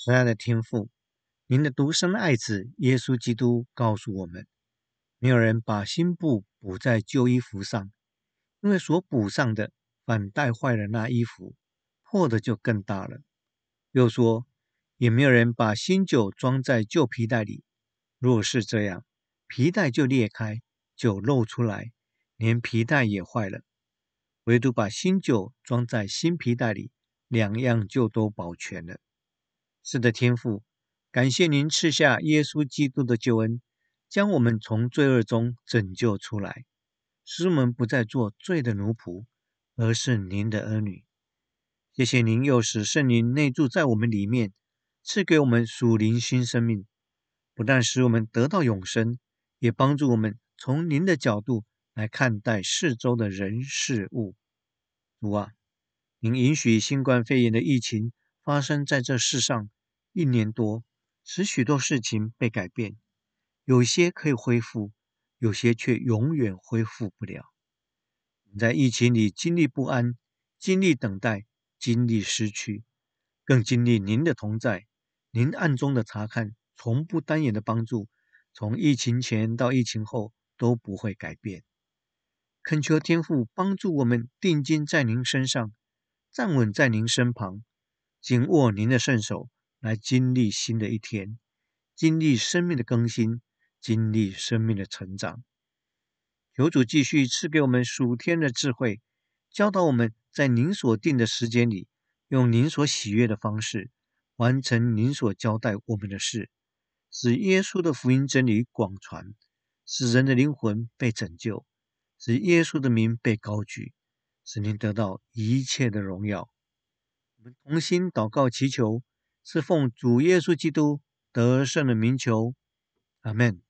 慈爱的天父，您的独生爱子耶稣基督告诉我们，没有人把新布补在旧衣服上，因为所补上的反带坏了那衣服，破的就更大了。又说，也没有人把新酒装在旧皮袋里，若是这样，皮袋就裂开，酒漏出来，连皮袋也坏了。唯独把新酒装在新皮袋里，两样就都保全了。是的，天父，感谢您赐下耶稣基督的救恩，将我们从罪恶中拯救出来，使我们不再做罪的奴仆，而是您的儿女。谢谢您又使圣灵内住在我们里面，赐给我们属灵新生命，不但使我们得到永生，也帮助我们从您的角度来看待四周的人事物。主啊，您允许新冠肺炎的疫情发生在这世上1年多，使许多事情被改变，有些可以恢复，有些却永远恢复不了。在疫情里经历不安，经历等待，经历失去，更经历您的同在，您暗中的查看，从不单眼的帮助，从疫情前到疫情后都不会改变。恳求天父帮助我们定睛在您身上，站稳在您身旁，紧握您的圣手，来经历新的一天，经历生命的更新，经历生命的成长。求主继续赐给我们属天的智慧，教导我们在您所定的时间里，用您所喜悦的方式，完成您所交代我们的事，使耶稣的福音真理广传，使人的灵魂被拯救，使耶稣的名被高举，使您得到一切的荣耀。我们同心祷告祈求，是奉主耶稣基督得胜的名求，阿们。